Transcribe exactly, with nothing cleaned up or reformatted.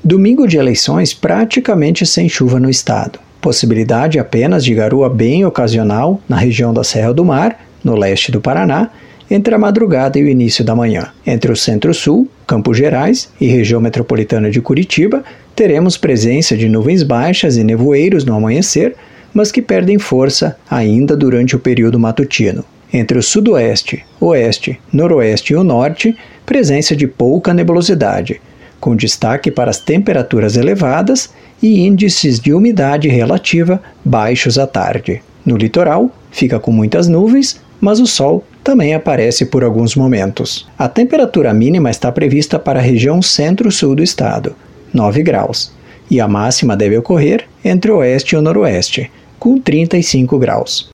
Domingo de eleições praticamente sem chuva no estado. Possibilidade apenas de garoa bem ocasional na região da Serra do Mar, no leste do Paraná, entre a madrugada e o início da manhã. Entre o Centro-Sul, Campos Gerais e região metropolitana de Curitiba, teremos presença de nuvens baixas e nevoeiros no amanhecer, mas que perdem força ainda durante o período matutino. Entre o Sudoeste, Oeste, Noroeste e o Norte, presença de pouca nebulosidade, com destaque para as temperaturas elevadas e índices de umidade relativa baixos à tarde. No litoral, fica com muitas nuvens, mas o sol também aparece por alguns momentos. A temperatura mínima está prevista para a região centro-sul do estado, nove graus, e a máxima deve ocorrer entre o oeste e o noroeste, com trinta e cinco graus.